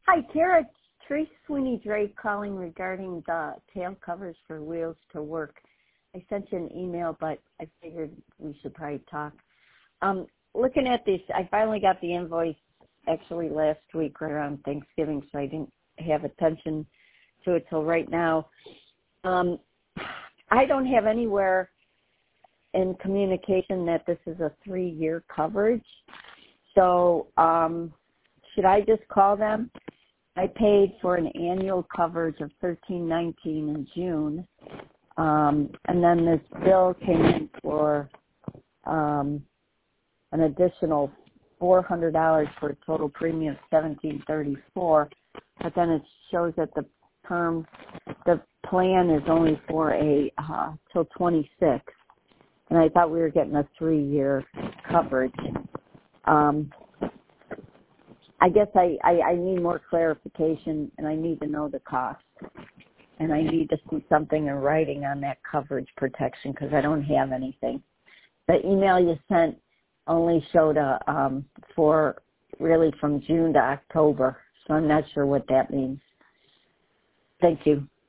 Hi, Tara. Trace Sweeney Drake calling regarding the tail covers for Wheels to Work. I sent you an email, but I figured we should probably talk. Looking at this, I finally got the invoice actually last week right around Thanksgiving, so I didn't have attention to it till right now. I don't have anywhere in communication that this is a 3-year coverage. So should I just call them? I paid for an annual coverage of $13.19 in June, and then this bill came in for an additional $400 for a total premium of $17.34. But then it shows that the plan is only for till 26, and I thought we were getting a 3-year coverage. I guess I need more clarification, and I need to know the cost. And I need to see something in writing on that coverage protection because I don't have anything. The email you sent only showed for really from June to October, so I'm not sure what that means. Thank you.